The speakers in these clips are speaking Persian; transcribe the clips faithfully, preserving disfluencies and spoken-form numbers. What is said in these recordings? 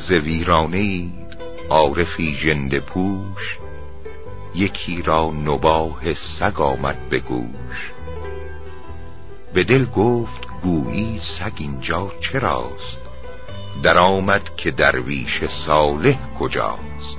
ز ویرانه عارفی ژنده پوش، یکی را نباح سگ آمد به گوش. به دل گفت گویی سگ اینجا چراست، در آمد که درویش صالح کجاست.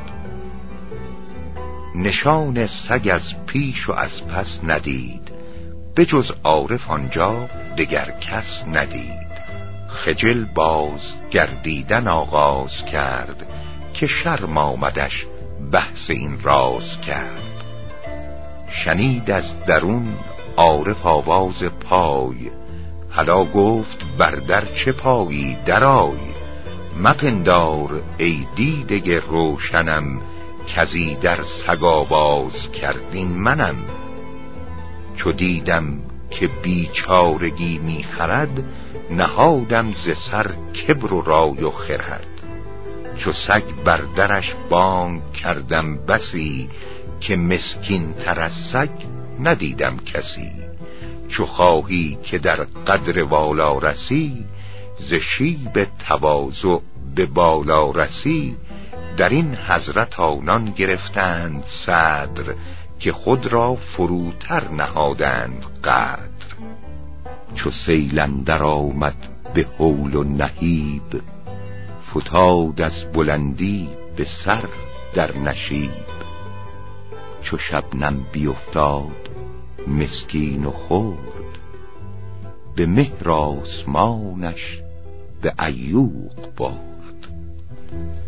نشان سگ از پیش و از پس ندید، به جز عارف آنجا دگر کس ندید. خجل باز گردیدن آغاز کرد، که شرم آمدش بحث این راز کرد. شنید از درون عارف آواز پای، حالا گفت بر در چه پایی درآی. مپندار ای دیده روشنم، کزی در سگ آواز کردین منم. چو دیدم که بیچارگی میخرد، نهادم ز سر کبر و رای و خرد. چو سگ بر درش بانگ کردم بسی، که مسکین تر از سگ ندیدم کسی. چو خواهی که در قدر والا رسی، ز شیب تواضع به بالا رسی. در این حضرت آنان گرفتند صدر، که خود را فروتر نهادند قدر. چو سیل اندر آمد به هول و نهیب، فتاد از بلندی به سر در نشیب. چو شبنم بیفتاد مسکین و خرد، به مهر آسمانش به عیوق برد.